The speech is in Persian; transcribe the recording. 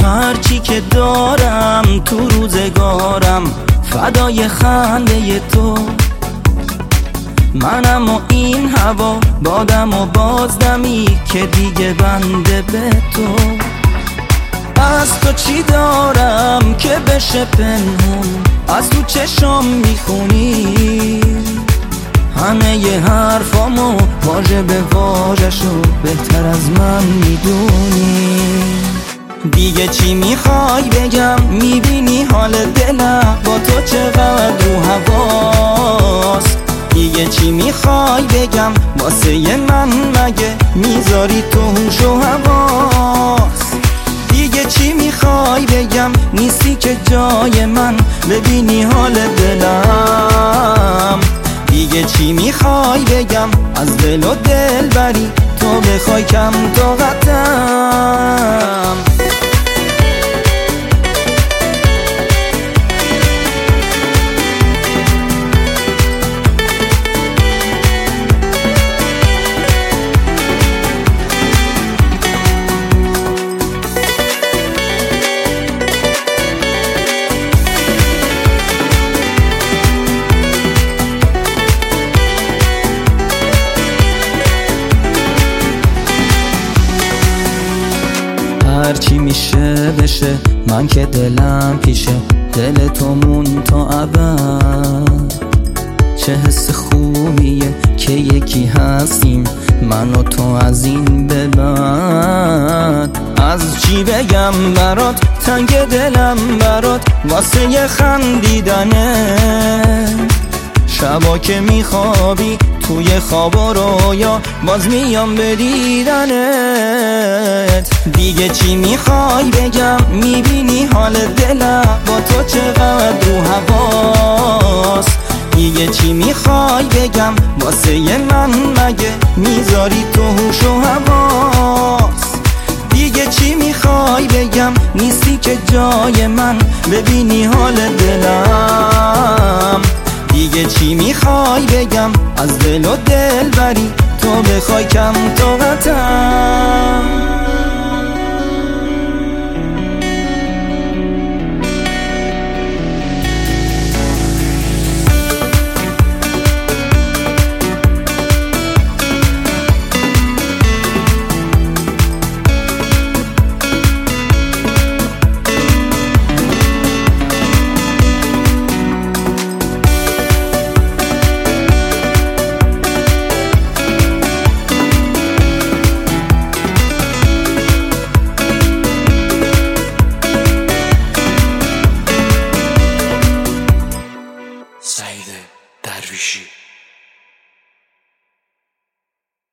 هرچی که دارم تو روزگارم فدای خنده تو. منم و این هوا بادم و بازدمی که دیگه بنده به تو. از تو چی دارم که بشه پنهون، از تو چشم میخونی همه ی حرفامو واژه به واژه‌شو بهتر از من میدونی. دیگه چی میخوای بگم، میبینی حال دلم با تو چقدر رو هواست. دیگه چی میخوای بگم، واسه من مگه میذاری تو هوش و حواس. دیگه چی میخوای بگم، نیستی که جای من ببینی حال دلم. دیگه چی میخوای بگم، از دل و دل بری تو بخوای کم طاقتم. هرچی میشه بشه، من که دلم پیشه دل تو مون تا ابد. چه حس خوبیه که یکی هستیم من و تو از این به بعد. از چی بگم برات، تنگ دلم برات واسه یه خندیدنه. شبا که میخوابی توی خواب و رویا باز میام به دیدنت. دیگه چی میخوای بگم، میبینی حال دلم با تو چقدر رو هواست. دیگه چی میخوای بگم، واسه من مگه میذاری تو هوش و حواس. دیگه چی میخوای بگم، نیستی که جای من ببینی حال دلم. دیگه چی میخوای بگم، از دل و دل بری تو بخوای کم طاقتم. سعید درویشی.